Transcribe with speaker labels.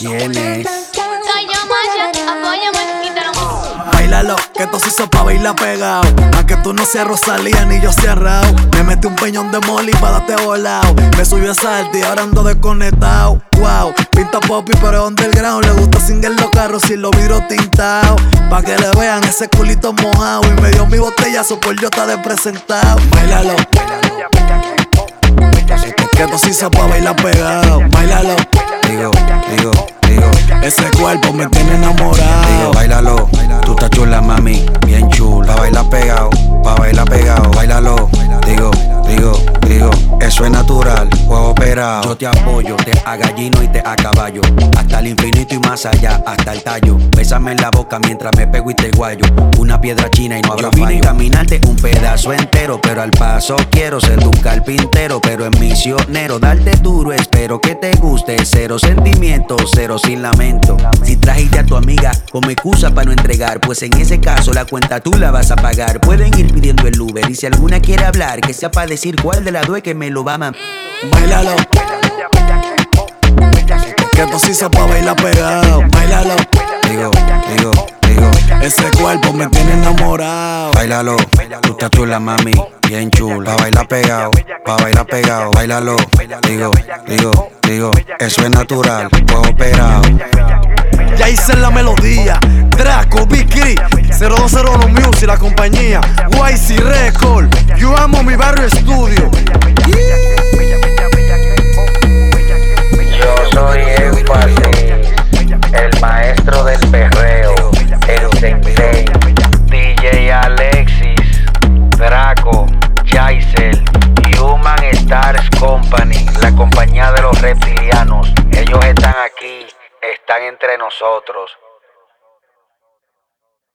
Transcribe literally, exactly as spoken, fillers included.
Speaker 1: ¿Quién es?
Speaker 2: Soy yo, Masha, apóyame, quítalo.
Speaker 3: Bailalo, que esto se hizo pa' bailar pegado. A que tú no seas Rosalía ni yo sea Raúl. Me metí un peñón de molly pa' darte volado. Me subió esa alta y ahora ando desconectado. Wow, pinta popi pero es underground. Le gusta single los carros y los vidrios tintados. Pa' que le vean ese culito mojado. Y me dio mi botellazo por yo estar despresentado. Bailalo, que esto se hizo pa' bailar pegado. Bailalo,
Speaker 1: Digo, digo, digo.
Speaker 3: ese cuerpo me tiene enamorado.
Speaker 1: Digo, bailalo, tú estás chula, mami, bien chula. Pa' bailar pegado, pa' bailar pegado, bailalo. Digo, digo, digo, eso es natural, juego operado. Yo te apoyo, te agallino y te a caballo. Hasta el infinito y más allá, hasta el tallo. Bésame en la boca mientras me pego y te guayo. Una piedra china y no habrá fallo. Yo vine a caminarte un pedazo entero, pero al paso quiero ser tu carpintero. Pero en misionero, darte duro, espero que te guste. Cero sentimientos, cero sin lamento. Si trajiste a tu amiga como excusa para no entregar, pues en ese caso la cuenta tú la vas a pagar. Pueden ir pidiendo el Uber y si alguna quiere hablar, que sea para decir cuál de las dos es que me lo va a mam.
Speaker 3: Bailalo, que esto se hizo pa' bailar pegado. Bailalo,
Speaker 1: Digo, digo, digo,
Speaker 3: ese cuerpo me tiene enamorado.
Speaker 1: bailalo, tú estás chula, mami, bien chula. Pa' bailar pegado, pa' bailar pegado, bailalo. Digo, digo, digo, eso es natural, juego operado.
Speaker 3: Ya hice la melodía, Draco, Big Crit, cero dos cero uno Music, la compañía, Y C Record, yo amo mi barrio estudio.
Speaker 4: Yo soy Énfasis, el maestro del perreo, el sensei, D J Alexis, Draco, Jaisel, Human Stars Company, la compañía de los reptilianos. Ellos están aquí, están entre nosotros.